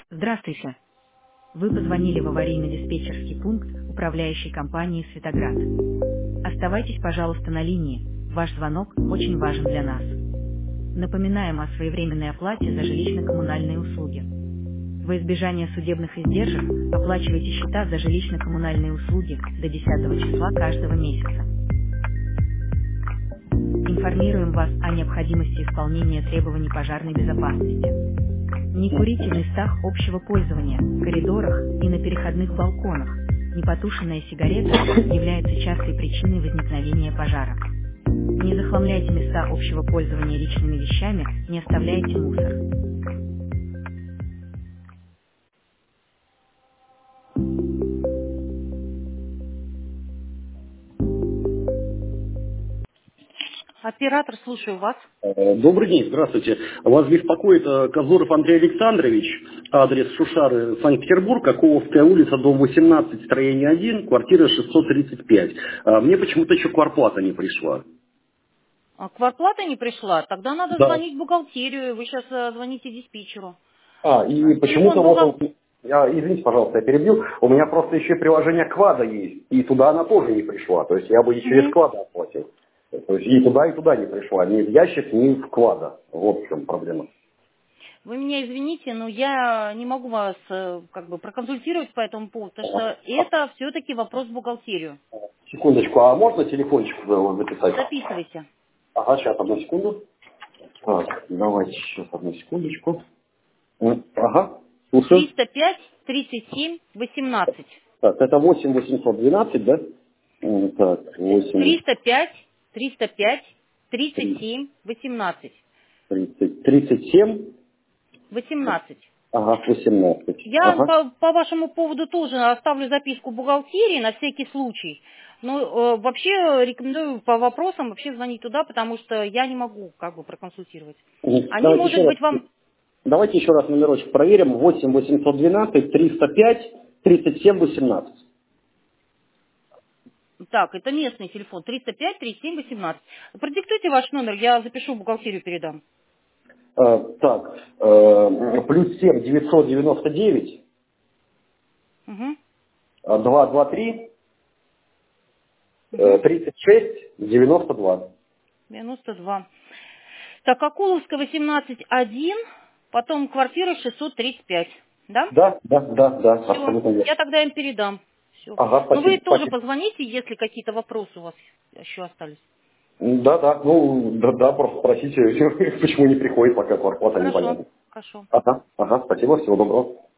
Здравствуйте. Вы позвонили в аварийно-диспетчерский пункт управляющей компании «Светоград». Оставайтесь, пожалуйста, на линии. Ваш звонок очень важен для нас. Напоминаем о своевременной оплате за жилищно-коммунальные услуги. Во избежание судебных издержек оплачивайте счета за жилищно-коммунальные услуги до 10 числа каждого месяца. Информируем вас о необходимости исполнения требований пожарной безопасности. Не курите в местах общего пользования, коридорах и на переходных балконах. Непотушенная сигарета является частой причиной возникновения пожара. Не захламляйте места общего пользования личными вещами, не оставляйте мусор. Оператор, слушаю вас. Добрый день, здравствуйте. Вас беспокоит Козлоров Андрей Александрович, адрес Шушары, Санкт-Петербург, Каковская улица, дом 18, строение 1, квартира 635. Мне почему-то еще квартплата не пришла. Квартплата не пришла? Тогда надо Да. звонить в бухгалтерию. Вы сейчас звоните диспетчеру. И почему-то вот, извините, пожалуйста, я перебил, у меня просто еще приложение Квада есть, и туда она тоже не пришла, то есть я бы еще из Квада оплатил. То есть и туда не пришла, ни в ящик, ни в Квада. Вот в чем проблема. Вы меня извините, но я не могу вас проконсультировать по этому поводу, потому что это все-таки вопрос в бухгалтерию. Секундочку, а можно телефончик записать? Записывайте. Ага, сейчас, одну секунду. Так, давайте сейчас, одну секундочку. Ага, слушаю. 305 37 18. Так, это 8812, да? Так, 8... 305 37 18. 37? 18. Ага, 18. Я Ага. по вашему поводу тоже оставлю записку в бухгалтерии на всякий случай. Но вообще рекомендую по вопросам вообще звонить туда, потому что я не могу проконсультировать. Они, может быть, вам... Давайте еще раз номерочек проверим. 8812 305 37 18. Так, это местный телефон. 305 37 18. Продиктуйте ваш номер, я запишу в бухгалтерию, передам. Так, плюс 7 999 223 36 92. 92. Так, Акуловская 18-1, потом квартира 635. Да? Да, абсолютно верно. Я тогда им передам. Все. Ага, спасибо. Но вы тоже позвоните, если какие-то вопросы у вас еще остались. Да, просто спросите, почему не приходит, пока квартплата не понятна. Хорошо. Ага, спасибо, всего доброго.